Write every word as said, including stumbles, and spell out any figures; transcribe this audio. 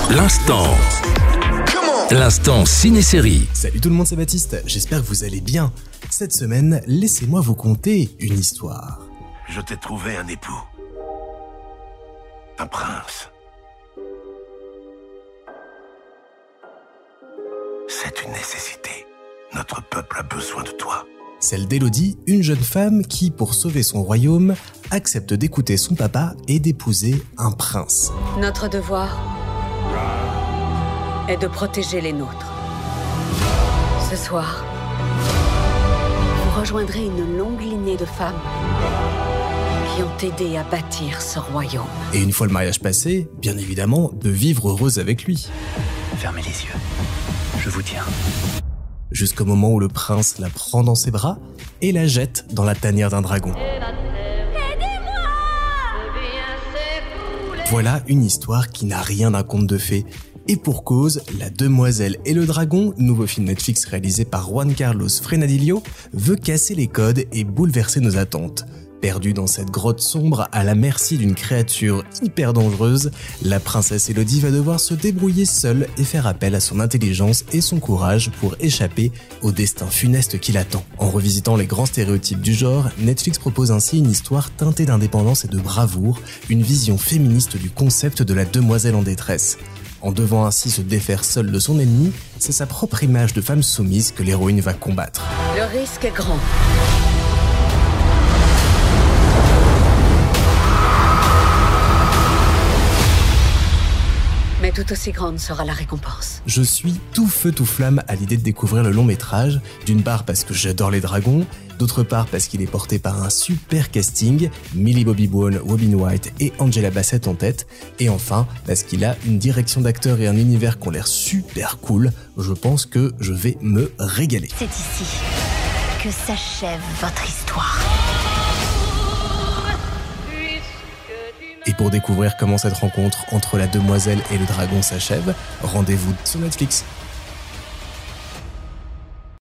L'instant. L'instant ciné-série. Salut tout le monde, c'est Baptiste, j'espère que vous allez bien. Cette semaine, laissez-moi vous conter une histoire. Je t'ai trouvé un époux. Un prince. C'est une nécessité. Notre peuple a besoin de toi. Celle d'Élodie, une jeune femme qui, pour sauver son royaume, accepte d'écouter son papa et d'épouser un prince. Notre devoir est de protéger les nôtres. Ce soir, vous rejoindrez une longue lignée de femmes qui ont aidé à bâtir ce royaume. Et une fois le mariage passé, bien évidemment, de vivre heureuse avec lui. Fermez les yeux. Je vous tiens. Jusqu'au moment où le prince la prend dans ses bras et la jette dans la tanière d'un dragon. Voilà une histoire qui n'a rien d'un conte de fées. Et pour cause, La Demoiselle et le Dragon, nouveau film Netflix réalisé par Juan Carlos Fresnadillo, veut casser les codes et bouleverser nos attentes. Perdue dans cette grotte sombre à la merci d'une créature hyper dangereuse, la princesse Élodie va devoir se débrouiller seule et faire appel à son intelligence et son courage pour échapper au destin funeste qui l'attend. En revisitant les grands stéréotypes du genre, Netflix propose ainsi une histoire teintée d'indépendance et de bravoure, une vision féministe du concept de la demoiselle en détresse. En devant ainsi se défaire seule de son ennemi, c'est sa propre image de femme soumise que l'héroïne va combattre. Le risque est grand. Mais tout aussi grande sera la récompense. Je suis tout feu tout flamme à l'idée de découvrir le long métrage, d'une part parce que j'adore les dragons, d'autre part parce qu'il est porté par un super casting, Millie Bobby Brown, Robin Wright et Angela Bassett en tête, et enfin parce qu'il a une direction d'acteur et un univers qui ont l'air super cool. Je pense que je vais me régaler. C'est ici que s'achève votre histoire. Et pour découvrir comment cette rencontre entre la demoiselle et le dragon s'achève, rendez-vous sur Netflix.